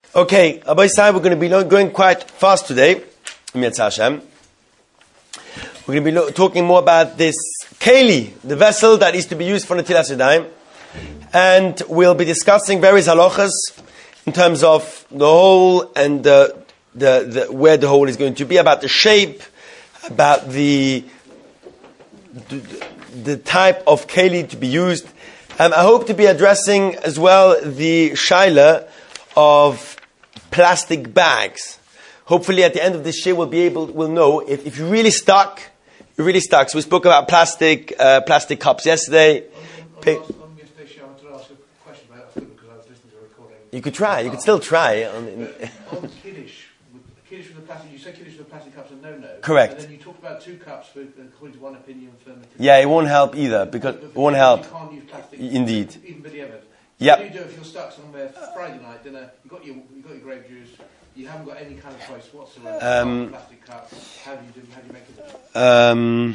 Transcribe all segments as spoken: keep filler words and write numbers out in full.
Okay, Abay Sai, we're going to be going quite fast today. We're going to be lo- talking more about this keli, the vessel that is to be used for Netilas Yadayim. And we'll be discussing various halachas in terms of the hole and the, the, the, where the hole is going to be, about the shape, about the, the, the type of keli to be used. Um, I hope to be addressing as well the shaila of plastic bags. Hopefully at the end of this year we'll be able, we'll know if, if you're really stuck, you're really stuck. So we spoke about plastic, uh, plastic cups yesterday. On, on, on, on yesterday's show I wanted to ask a question about it because I was listening to a recording. You could try, you could still try. On, in, on Kiddush, with, Kiddush with the plastic, you said Kiddush with the plastic cups are no-no. Correct. And then you talked about two cups for, according to one opinion for the Yeah, it won't help either, because it won't help. You can't use plastic. Indeed. Even b'diavad. Yep. What do you do if you're stuck somewhere Friday night dinner, you got your you got your grape juice, you haven't got any kind of choice whatsoever, Um, plastic cup, how do you do how do you make it? Um,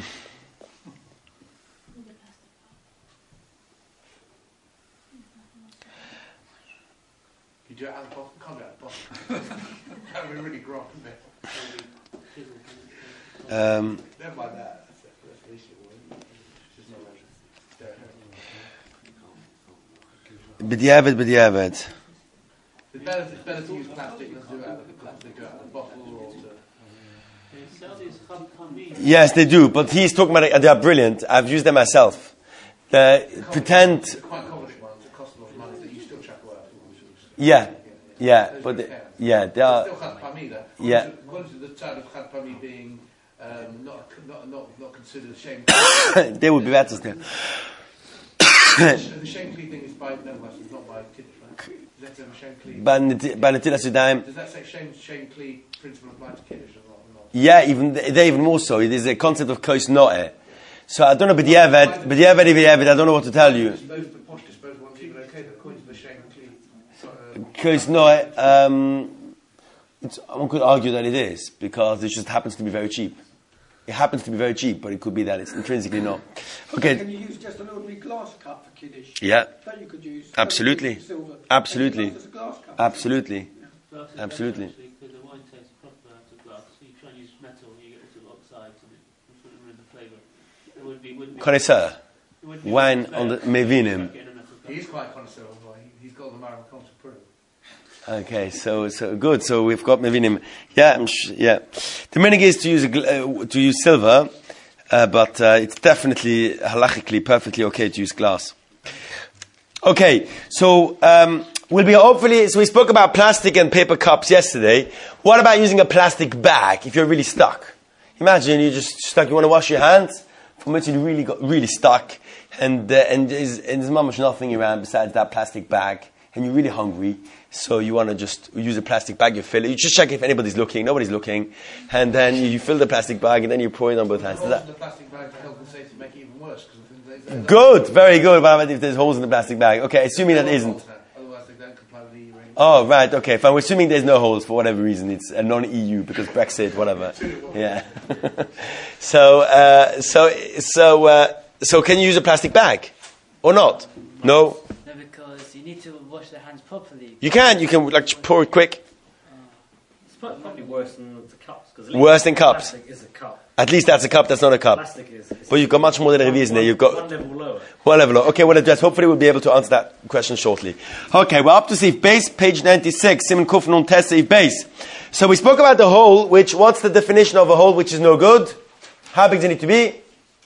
You do it out of the bottle, can't do it out of the bottle. That would be really gross, wouldn't it? um, Never mind that. That's, that's the issue. It's just not B'diavad, b'diavad. It's better, it's better to use plastic than to do it out of the plastic, do it out of the bottle or to... Yes, they do, but he's talking about it, they are brilliant. I've used them myself. The pretend... The quite common ones that cost a lot of money that you still chuck away. Yeah, yeah, but they, yeah, they are... Still Chad Pami though. Yeah. According to the term of Chad Pami being um, not, not, not, not considered a shame. They would be better still. The shame clean thing is by no it's not by Kiddush, right? Is that term shame clean? By Netilas Yadayim. Does that say shame shame clean principle apply to Kiddush or not? Or not? Yeah, even they even more so. There's a concept of kos no'eh. So I don't know, b'diavad, b'diavad, b'diavad, I don't know what to tell you. Both the posh, both one people okay, but according to the shame clean. Kos no'eh, um, it's, one could argue that it is, because it just happens to be very cheap. It happens to be very cheap, but it could be that it's intrinsically not. Okay. Can you use just an ordinary glass cup for Kiddush? Yeah. That you could use. Absolutely. Silver. Absolutely. Just a glass cup. Absolutely. Yeah. Absolutely. Because the wine tastes proper out of glass. So you try and use metal, you get little oxides and it sort of ruin the flavour. It wouldn't be, wouldn't be Connoisseur. it wouldn't be Wine good on the flavour. Mevinim. He's quite connoisseur, he's got the Maram Comte to prove. Okay, so so good. So we've got Mevinim. Yeah, I'm sh- yeah. The meaning is to use a gl- uh, to use silver, uh, but uh, it's definitely halachically perfectly okay to use glass. Okay, so um, we'll be hopefully. So we spoke about plastic and paper cups yesterday. What about using a plastic bag if you're really stuck? Imagine you're just stuck. You want to wash your hands, from which you really got really stuck, and uh, and there's, and there's much nothing around besides that plastic bag, and you're really hungry. So you want to just use a plastic bag, you fill it. You just check if anybody's looking. Nobody's looking. And then you, you fill the plastic bag and then you pour it on both hands. Holes in the plastic bag for health and safety make it even worse. They, they, Good. Very good. What about if there's holes in the plastic bag? Okay, assuming that isn't. Otherwise they don't comply with the E U. Oh, right. Okay, fine. We're assuming there's no holes for whatever reason. It's a non-E U because Brexit, whatever. Yeah. so, uh, so, so, uh, so can you use a plastic bag? Or not? No? No, because you need to wash the hands properly. You can. You can like pour it quick. It's probably worse than the cups. Cause Worse than cups. Plastic is a cup. At least that's a cup, that's not a cup. Plastic is. But you've got much more than a reason there. You've got one level lower. one level lower. Okay, we'll address. Hopefully we'll be able to answer that question shortly. Okay, we're up to Sif base, page ninety-six, Simon Kuf Nun Tes Sif base. So we spoke about the hole, which, what's the definition of a hole which is no good? How big does it need to be?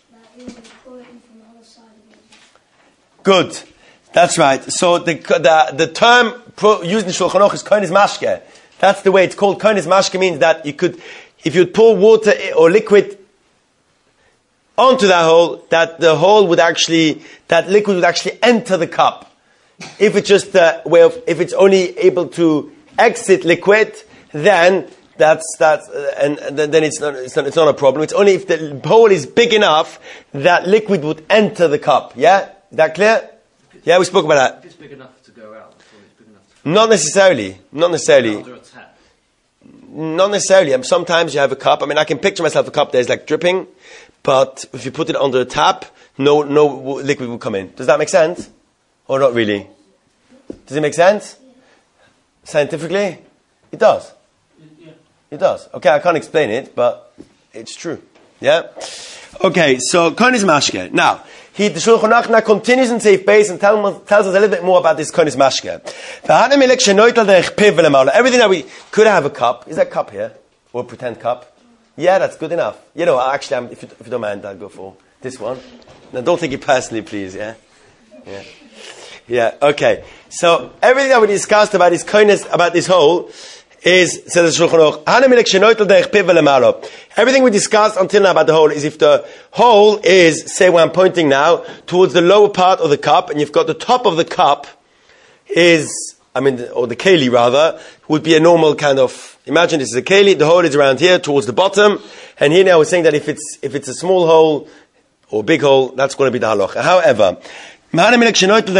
Good. That's right. So the the, the term pro, used in Shulchan Aruch is koines mashke. That's the way it's called. Koines mashke means that you could, if you pour water or liquid onto that hole, that the hole would actually, that liquid would actually enter the cup. If it's just a way of, if it's only able to exit liquid, then that's that's uh, and, and then it's not, it's not it's not a problem. It's only if the hole is big enough that liquid would enter the cup. Yeah, is that clear? Yeah, we spoke about that. If it's big enough to go out, before it's big enough to Not necessarily. Not necessarily. under a tap. Not necessarily. Um, sometimes you have a cup. I mean, I can picture myself a cup. There's like dripping, but if you put it under a tap, no no liquid will come in. Does that make sense? Or not really? Does it make sense? Scientifically, it does. Yeah. It does. Okay, I can't explain it, but it's true. Yeah? Okay, so Konis Mashke. Now, he, the Shulchan Aruch now continues in Seif Beis and tell, tells us a little bit more about this Konis Mashke. Everything that we could have a cup. Is that a cup here? Or a pretend cup? Yeah, that's good enough. You know, actually, I'm, if, you, if you don't mind, I'll go for this one. Now, don't take it personally, please, yeah? Yeah. Yeah, okay. So, everything that we discussed about this Konis, about this hole, is, says the Shulchan Aruch, everything we discussed until now about the hole is if the hole is, say where I'm pointing now, towards the lower part of the cup, and you've got the top of the cup is, I mean, or the keli rather, would be a normal kind of, imagine this is a keli, the hole is around here towards the bottom, and here now we're saying that if it's, if it's a small hole, or big hole, that's going to be the halacha. However, however, im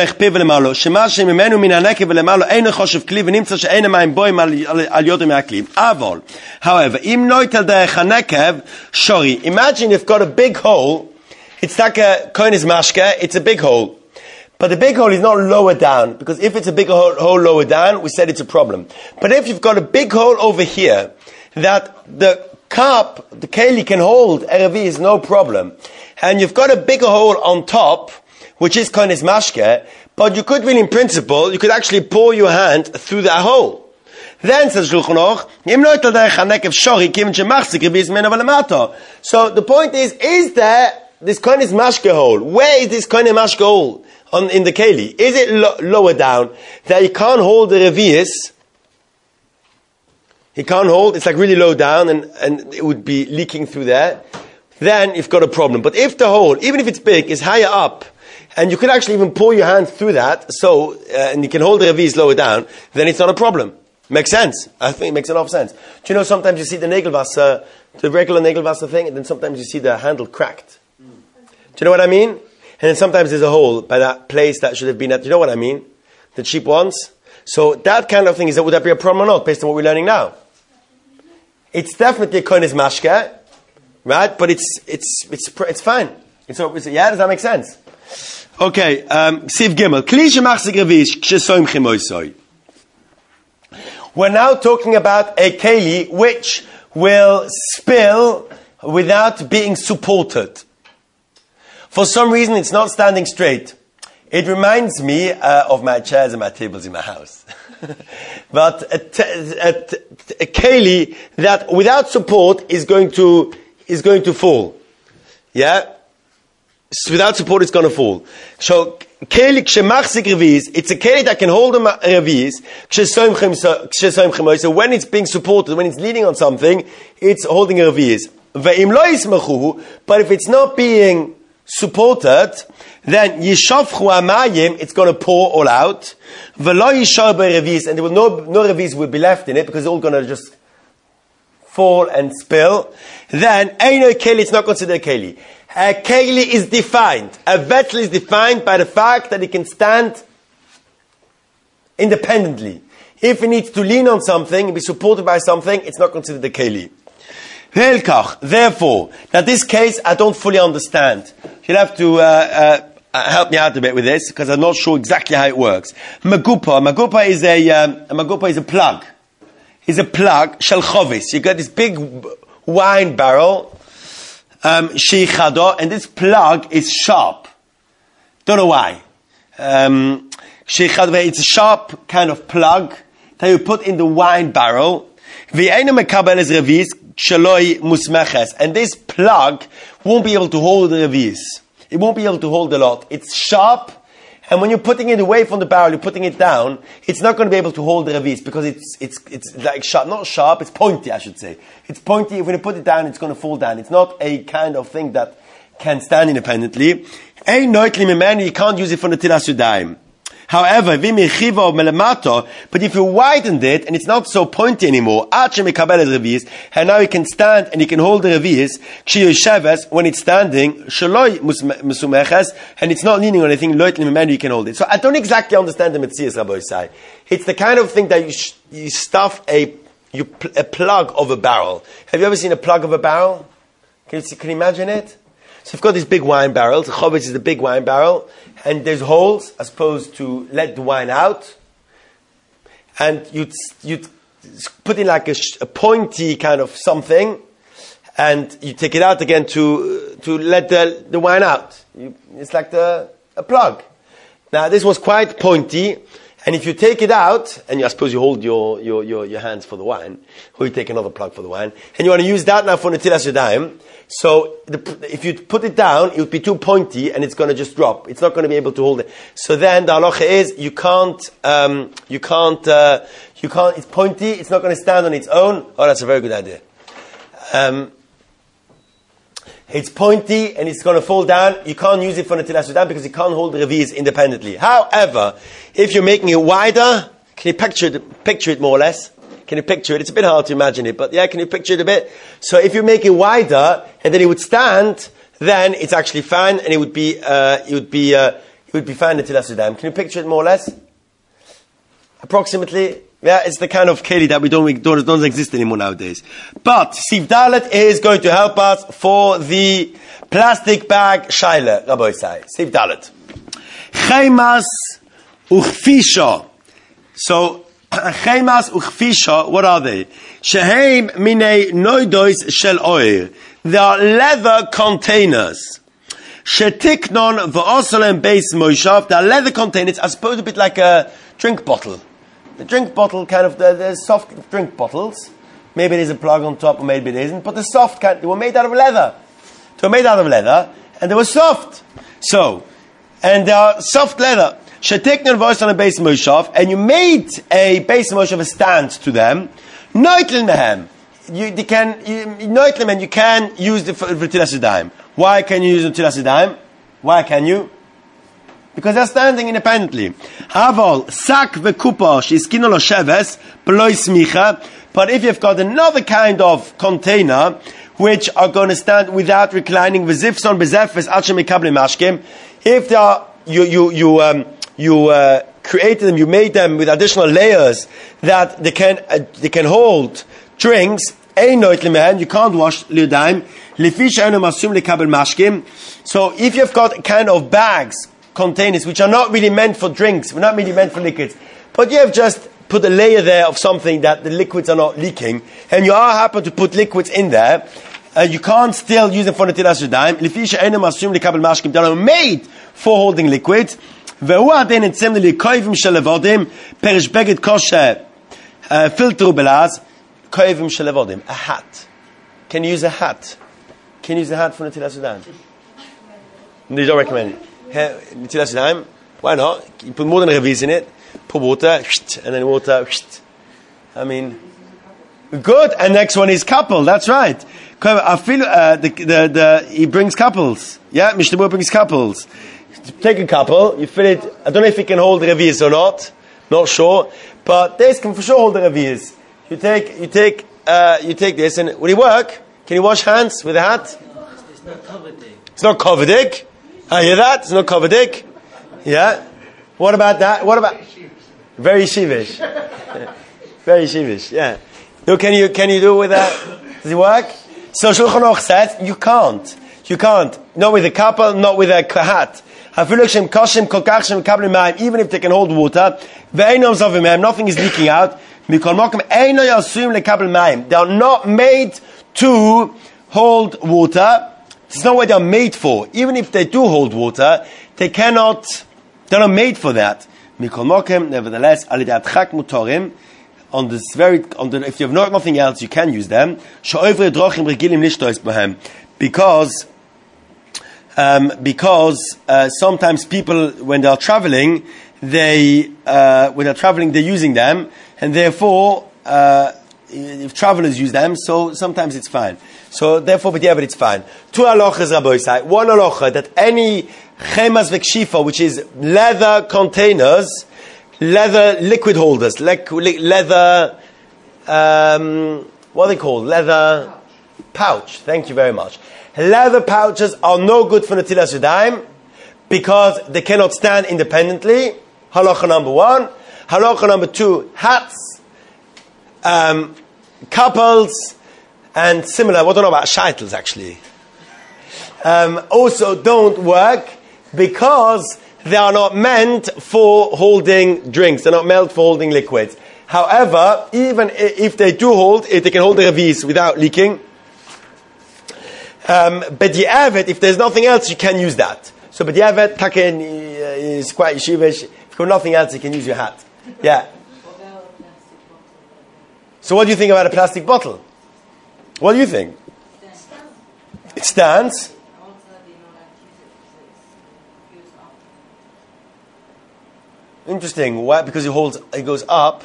noitel derech hanekev shori. Imagine you've got a big hole. It's like a konis mashke. It's a big hole, but the big hole is not lower down, because if it's a big hole, hole lower down, we said it's a problem. But if you've got a big hole over here that the cup, the keli can hold, erevi is no problem, and you've got a bigger hole on top, which is konis mashke, but you could really, in principle, you could actually pour your hand through that hole. Then says Shulchan Aruch, so the point is, is there this konis mashke hole? Where is this konis mashke hole on, in the keli? Is it lo- lower down that you can't hold the revius? He can't hold, it's like really low down, and, and it would be leaking through there. Then you've got a problem. But if the hole, even if it's big, is higher up, and you could actually even pour your hand through that, so, uh, and you can hold the revius lower down, then it's not a problem. Makes sense. I think it makes a lot of sense. Do you know sometimes you see the Nagelwasser, the regular Nagelwasser thing, and then sometimes you see the handle cracked. Mm. Do you know what I mean? And then sometimes there's a hole by that place that should have been at, do you know what I mean? The cheap ones. So that kind of thing, is that, would that be a problem or not, based on what we're learning now? It's definitely a konis mashke, right? But it's, it's, it's, it's fine. It's, it's, yeah, does that make sense? Okay, um, Siv Gimel. We're now talking about a keli which will spill without being supported. For some reason, it's not standing straight. It reminds me uh, of my chairs and my tables in my house. But a, t- a, t- a keli that without support is going to is going to fall. Yeah. Without support, it's going to fall. So, keli kshemachzik reviz, it's a keli that can hold a reviz. So when it's being supported, when it's leaning on something, it's holding a reviz. But if it's not being supported, then yishavchu amayim, it's going to pour all out. V'lo yishar bereviz, and there will no no reviz will be left in it, because it's all going to just fall and spill. Then eino keli, it's not considered a keli. A keli is defined. A vessel is defined by the fact that it can stand independently. If it needs to lean on something and be supported by something, it's not considered a keli. Therefore, now this case I don't fully understand. You'll have to uh, uh, help me out a bit with this, because I'm not sure exactly how it works. Magupa, magupa is a um, a magupa is a plug. Is a plug shel chovis. You got this big wine barrel. Um, and this plug is sharp. Don't know why. Um, it's a sharp kind of plug that you put in the wine barrel. And this plug won't be able to hold the revius. It won't be able to hold a lot. It's sharp, and when you're putting it away from the barrel, you're putting it down, it's not going to be able to hold the revius, because it's it's it's like sharp, not sharp, it's pointy, I should say. It's pointy. When you put it down, it's going to fall down. It's not a kind of thing that can stand independently. You can't use it for the tilas yadayim. However, but if you widened it and it's not so pointy anymore, and now you can stand and you can hold the revius when it's standing, and it's not leaning on anything, you can hold it. So I don't exactly understand the Metzias, Rabbi Yisai. It's the kind of thing that you sh- you stuff a you pl- a plug of a barrel. Have you ever seen a plug of a barrel? Can you see, can you imagine it? So you've got these big wine barrels. The Chobetz is the big wine barrel, and there's holes as opposed to let the wine out. and you'd you'd put in like a, sh- a pointy kind of something, and you take it out again to to let the the wine out. You, it's like the a plug. Now this was quite pointy, and if you take it out, and you, I suppose you hold your, your, your, your hands for the wine, or you take another plug for the wine, and you want to use that now for Netilas Yadayim. So the, if you put it down, it would be too pointy, and it's going to just drop. It's not going to be able to hold it. So then the halacha is you can't um, you can't uh, you can't. It's pointy. It's not going to stand on its own. Oh, that's a very good idea. Um, It's pointy and it's going to fall down. You can't use it for Netilas Yadayim because you can't hold the reviz independently. However, if you're making it wider, can you picture it, picture it more or less? Can you picture it? It's a bit hard to imagine it, but yeah, can you picture it a bit? So if you make it wider and then it would stand, then it's actually fine and it would be, uh, it would be, uh, it would be fine Netilas Yadayim. Can you picture it more or less? Approximately. Yeah, it's the kind of keli that we don't, we don't, don't exist anymore nowadays. But Siv Dalet is going to help us for the plastic bag shaila, Rabbi Isai. Siv Dalet. Chaymas uchfisha. So, chaymas uchfisha, what are they? Sheheim minei noidois shel oir. They are leather containers. Shetiknon v'osalem beis moishav. They are leather containers. I suppose a bit like a drink bottle. The drink bottle, kind of, the, the soft drink bottles. Maybe there's a plug on top, or maybe it isn't. But the soft kind, they were made out of leather. They were made out of leather, and they were soft. So, and they are soft leather. Sheteknon voice on a base moshav, and you made a base moshav, a stand to them. Noitlin mehem. You they can noitlin, and you can use the for Netilas Yadayim. Why can you use the Netilas Yadayim? Why can you? Because they're standing independently. Havol, sak v'kupa, sh'iskino lo sheves, p'loi smicha. But if you've got another kind of container, which are going to stand without reclining, v'zifson b'zefes, achem mikabli mashkim, if they are, you, you, you, um, you, uh, created them, you made them with additional layers that they can, uh, they can hold drinks, ein noit limehen, you can't wash l'yadayim, lefish enu masum likabel mashkim. So if you've got kind of bags, containers which are not really meant for drinks, we're not really meant for liquids, but you have just put a layer there of something that the liquids are not leaking, and you are happen to put liquids in there, uh, you can't still use them for Netilas Yadayim. Lefisha enum asum likabel mashkim, they are made for holding liquids. Ve'hu aden etzem likoivim shelevodim perish beged kosher filtru belaz koivim shelevodim. A hat. Can you use a hat? Can you use a hat for Netilas Yadayim? You don't recommend it. Netilas Yadayim, why not? You put more than a reviz in it, put water, and then water. I mean, good. And next one is couple. That's right. I feel uh, the, the the he brings couples. Yeah, Mishnah Berurah brings couples. Take a couple, you fill it. I don't know if it can hold the reviz or not. Not sure, but this can for sure hold the reviz. You take you take uh, you take this, and will it work? Can you wash hands with a hat? No, it's not covered. It's not covered. I hear that. It's not covered. Yeah. What about that? What about very sheevish? Very sheevish. Yeah. No, can you can you do it with that? Does it work? So Shulchan Aruch says you can't. You can't. Not with a couple. Not with a hat. Even if they can hold water, nothing is leaking out. They are not made to hold water. It's not what they are made for. Even if they do hold water, they cannot, they're not made for that. Nevertheless, on this very, on the, if you have not, nothing else, you can use them. Because, um, because, uh, sometimes people, when they are traveling, they, uh, when they're traveling, they're using them, and therefore, uh, if travelers use them, so sometimes it's fine. So therefore, but yeah, but it's fine. Two halachas, Rabbi Isai. One halacha that any chemas v'kshifa, which is leather containers, leather liquid holders, le- leather, um, what are they called? Leather pouch. Thank you very much. Leather pouches are no good for Netilas Yadayim because they cannot stand independently. Halacha number one. Halacha number two, hats, um, couples, and similar, what I don't know about shaitels actually, um, also don't work because they are not meant for holding drinks. They're not meant for holding liquids. However, even i- if they do hold, if they can hold the revis without leaking, um, but the avet, if there's nothing else, you can use that. So, but the avet, taken is quite yeshivish. If you've got nothing else, you can use your hat. Yeah. So, what do you think about a plastic bottle? What do you think? It stands. Interesting. Why? Because it holds. It goes up.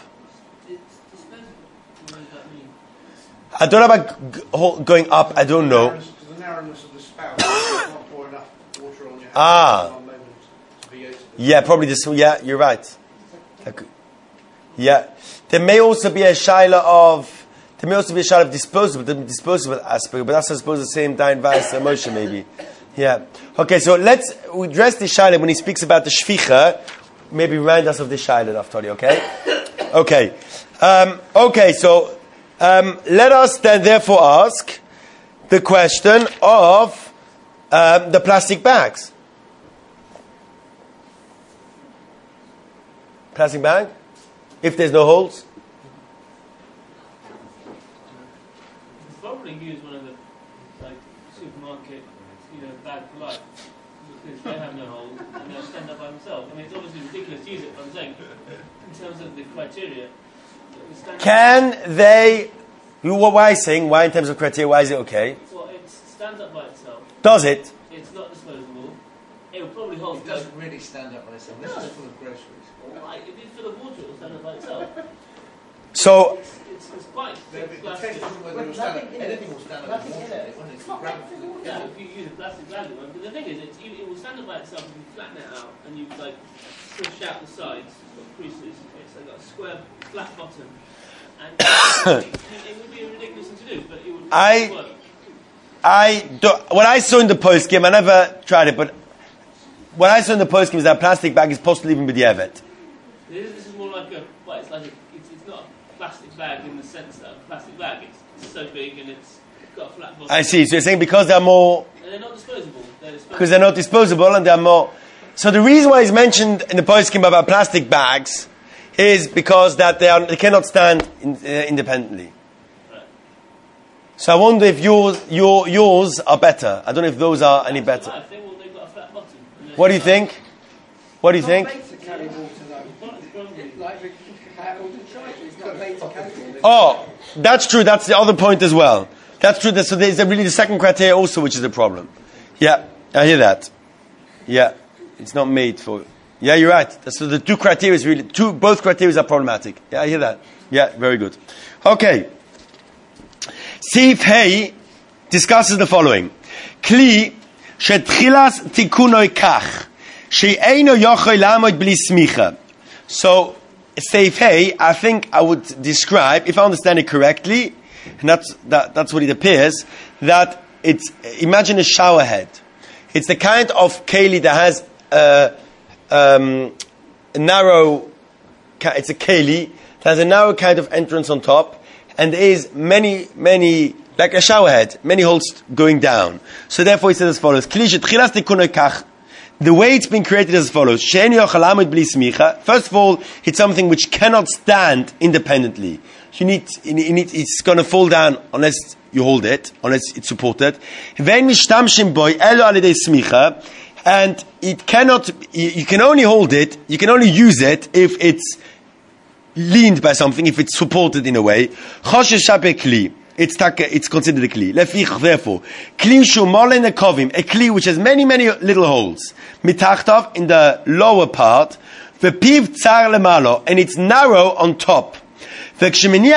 I don't know about g- hol- going up. I don't know. Because the narrowness of the spout, you can't pour enough water on your hand Ah. at one moment to be able to- Yeah, probably this. Yeah, you're right. That could- Yeah, there may also be a shaila of. There may also be a shaila of disposable, the disposable aspect, but that's I suppose the same Dain Vais emotion maybe. Yeah. Okay, so let's we address the shaila when he speaks about the shficha. Maybe remind us of the shaila, Naftali. Okay. Okay. Um, okay. So um, let us then therefore ask the question of um, the plastic bags. Plastic bag? If there's no holes? You probably use one of the like supermarket, you know, bag for life because they have no holes and they'll stand up by themselves. I mean, it's obviously ridiculous to use it, but I'm saying in terms of the criteria. it stands- Can they? You, why saying? Why in terms of criteria? Why is it okay? Well, it stands up by itself. Does it? It's not disposable. It will probably hold. It doesn't really stand up by itself. This is full of groceries. Like, if it's full of water, it will stand up by itself. So It's, it's, it's quite The, thick the test plastic. isn't whether it will stand up. Anything will stand up in water, won't it? It's gravity. Yeah, if you use a plastic bag one, but the thing is, it's, you, it will stand up by itself. If you flatten it out and you like push out the sides, it's got creases. It's like got a square, flat bottom, and it, it would be a ridiculous thing to do, but it would I- work. I do, what I saw in the post game, I never tried it, but what I saw in the post game is that plastic bag is possible even with the evet. This, this is more like a, well, it's like a, it's, it's not a plastic bag in the sense that a plastic bag. It's, it's so big and it's got a flat bottom. I see. So you're saying because they're more, And they're not disposable. They're disposable. because they're not disposable and they're more. So the reason why it's mentioned in the post game about plastic bags is because that they are they cannot stand in, uh, independently. Right. So I wonder if yours your yours are better. I don't know if those are any better. I think well, they've got a flat bottom. And they're What do you think? What do you Not think? made to carry water though. Not disposable. Like the cattle and tractor, it's not made to carry water. Oh, that's true. That's the other point as well. That's true. So there's really the second criteria also, which is the problem. Yeah, I hear that. Yeah, it's not made for. Yeah, you're right. So the two criteria is really two. Both criteria are problematic. Yeah, I hear that. Yeah, very good. Okay. Sif Hey discusses the following: Kli shetchilas tikunoi kach she'eino yochoi lamod bli smicha. So, Sif Hey, I think I would describe, if I understand it correctly, and that's that, that's what it appears, that it's imagine a shower head. It's the kind of keli that has a, um, a narrow. It's a keli that has a narrow kind of entrance on top, and there is many, many, like a shower head, many holes going down. So therefore, it says as follows: the way it's been created is as follows. First of all, it's something which cannot stand independently. You need, you need, it's going to fall down unless you hold it, unless it's supported. And it cannot, you can only hold it, you can only use it if it's leaned by something, if it's supported in a way. It's it's considered a kli. Therefore, kli shumol in kovim, a kli which has many, many little holes. Mitachtav in the lower part, v'piv tsar lemalo, and it's narrow on top. When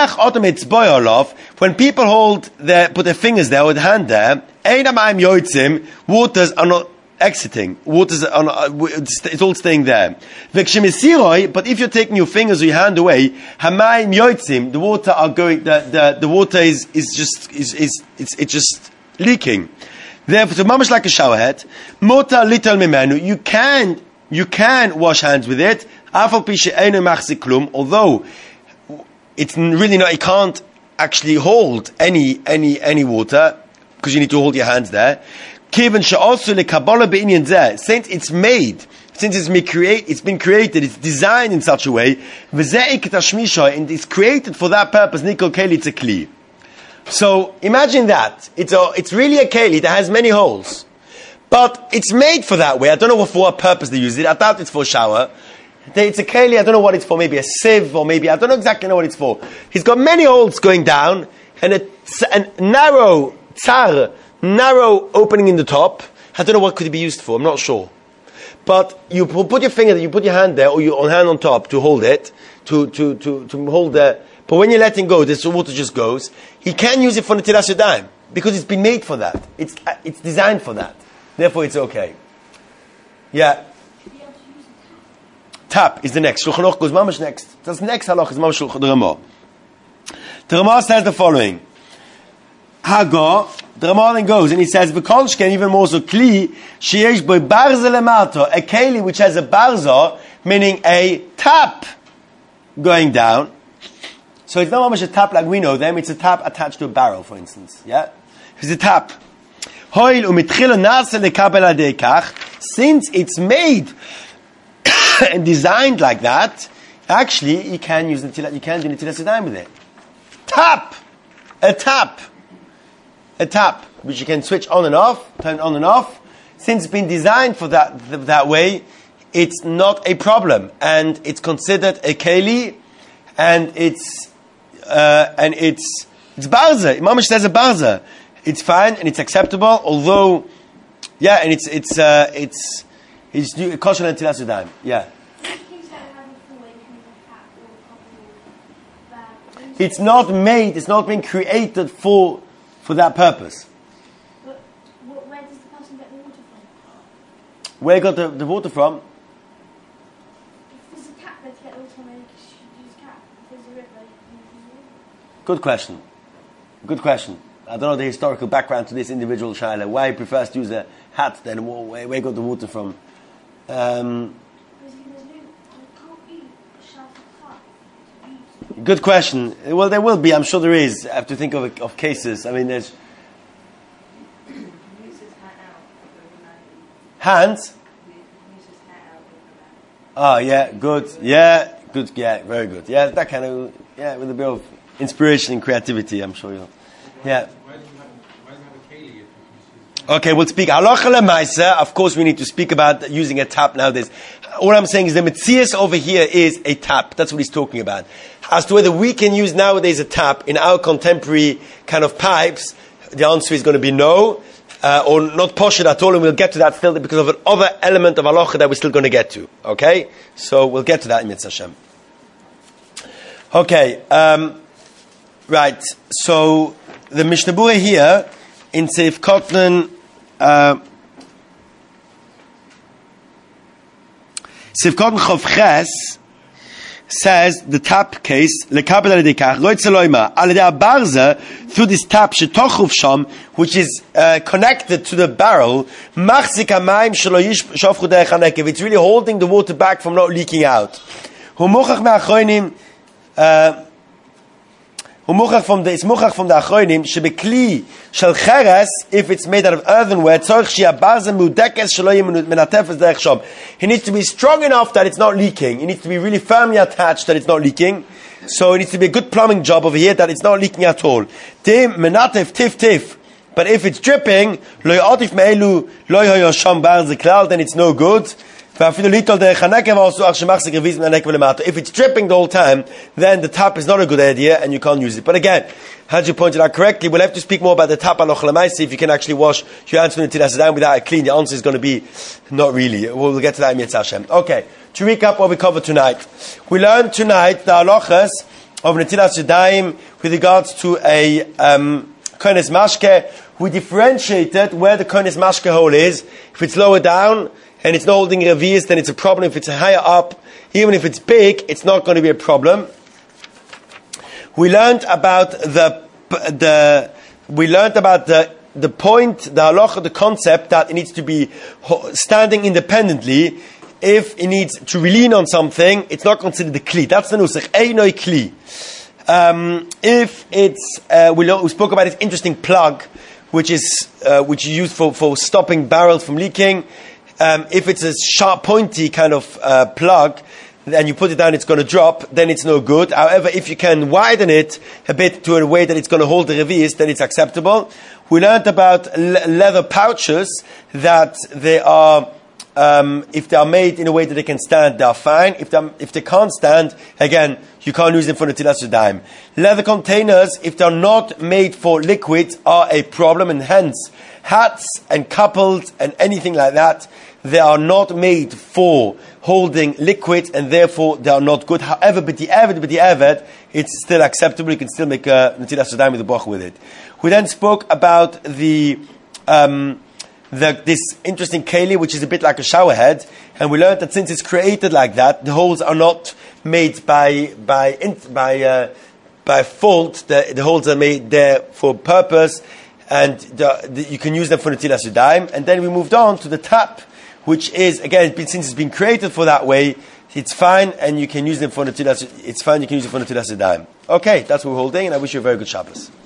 people hold their, put their fingers there or the hand there, waters are not exiting. Waters are not, it's all staying there. But if you're taking your fingers or your hand away, the water are going. The, the, the water is, is just is, is it's, it's just leaking. Therefore, so mamash like a shower head. Mota little mimenu. You can you can wash hands with it. Although it's really not. You can't actually hold any any any water because you need to hold your hands there. Since it's made since it's been, create, it's been created, it's designed in such a way, and it's created for that purpose, Nikol Keli, it's a Kli. So, imagine that. It's a, it's really a Keli that has many holes. But it's made for that way. I don't know for what purpose they use it. I doubt it's for shower. It's a Keli, I don't know what it's for. Maybe a sieve, or maybe, I don't know exactly know what it's for. He's got many holes going down, and a, a narrow, tsar, narrow opening in the top. I don't know what could it be used for. I'm not sure. But you put your finger, you put your hand there, or your hand on top to hold it, to, to, to, to hold the, but when you're letting go, this water just goes. He can use it for Netilas Yadayim, because it's been made for that. It's, it's designed for that. Therefore, it's okay. Yeah. Tap is the next. Shulchan Aruch goes mamash next. That's the next halach is mamash Shulchan Aruch. The Ramah says the following. Hago, the Ramah then goes and he says, "V'kolshken even more so kli sheyesh bo barza lemato, a keli which has a barza, meaning a tap going down. So it's not mamash a tap like we know them. It's a tap attached to a barrel, for instance. Yeah, it's a tap." Since it's made and designed like that, actually you can use the you can do Netilas Yadayim with it. Tap, a tap, a tap, which you can switch on and off, turn on and off. Since it's been designed for that that way, it's not a problem, and it's considered a keli, and it's uh, and it's it's barza. Imam says a barza. It's fine and it's acceptable, although, yeah, and it's it's uh, it's it's kosher and Netilas Yadayim. Yeah. It's not made. It's not been created for for that purpose. But where does the person get the water from? Where got the, the water from? If there's a tap there to get the water from, then you should use a tap. If there's a river, you can use a river. Good question. Good question. I don't know the historical background to this individual Shaila. Why he prefers to use a hat then where, where got the water from? Um, good question. Well, there will be. I'm sure there is. I have to think of of cases. I mean, there's hands. Oh yeah, good. Yeah, good. Yeah, very good. Yeah, that kind of yeah, with a bit of inspiration and creativity. I'm sure you'll. Yeah. Okay, we'll speak. Halacha lemaisa. Of course, we need to speak about using a tap nowadays. All I'm saying is the metzias over here is a tap. That's what he's talking about. As to whether we can use nowadays a tap in our contemporary kind of pipes, the answer is going to be no, uh, or not poshut at all, and we'll get to that still because of another element of halacha that we're still going to get to. Okay? So we'll get to that in Mitzvah Hashem. Okay, um, right. So the Mishnah Berurah here in Seif Kotnan, uh, Seif Kotnan Chov Ches says the tap case lekabel aledekach roitzeloima aledei barza through this tap shetochuv sham, which is uh, connected to the barrel. Machzik hamayim shelo yishofchu derech hanekev. It's really holding the water back from not leaking out. Humuchach me'achronim. Humuchach from the it's muchach from the achronim shebekli shel cheres, if it's made out of earthenware tzorich sheyah barza mudekes shelo yeh menatefes derech sham. He needs to be strong enough that it's not leaking. He needs to be really firmly attached that it's not leaking. So it needs to be a good plumbing job over here that it's not leaking at all. Tim menatef tif tif. But if it's dripping, lo yatif me'elu lo yoh sham barza klal, then it's no good. If it's dripping the whole time, then the tap is not a good idea and you can't use it. But again, as you pointed out correctly, we'll have to speak more about the tap halacha lemaisa, if you can actually wash your hands from the Netilas Yadayim without it clean. The answer is going to be not really. We'll get to that in Mitzvah Hashem. Okay, to recap what we covered tonight. We learned tonight the halachas of Netilas Yadayim with regards to a um, kohenes mashke. We differentiated where the kohenes mashke hole is. If it's lower down and it's not holding revius, then it's a problem. If it's higher up, even if it's big, it's not going to be a problem. We learned about the the we learned about the the point, the halacha, the concept that it needs to be standing independently. If it needs to lean on something, it's not considered a kli. That's the nusach. Einoi kli. Um, if it's uh, we, lo- we spoke about this interesting plug, which is uh, which is used for for stopping barrels from leaking. Um, if it's a sharp, pointy kind of uh, plug, and you put it down, it's going to drop, then it's no good. However, if you can widen it a bit to a way that it's going to hold the revi'is, then it's acceptable. We learned about le- leather pouches that they are, um, if they are made in a way that they can stand, they are fine. If they, if they can't stand, again, you can't use them for Netilas Yadayim. Leather containers, if they're not made for liquids, are a problem, and hence, hats and couples and anything like that, they are not made for holding liquids, and therefore they are not good. However, but the avid, but the avid, it's still acceptable. You can still make a Netilas Yadayim with a bracha with it. We then spoke about the, um, the this interesting keli, which is a bit like a shower head, and we learned that since it's created like that, the holes are not made by by by uh, by fault. The, the holes are made there for purpose, and the, the, you can use them for Netilas Yadayim. And then we moved on to the tap, which is, again, since it's been created for that way, it's fine, and you can use them for Netilas. It's fine, you can use it for Netilas Yadayim. Okay, that's what we're holding, and I wish you a very good Shabbos.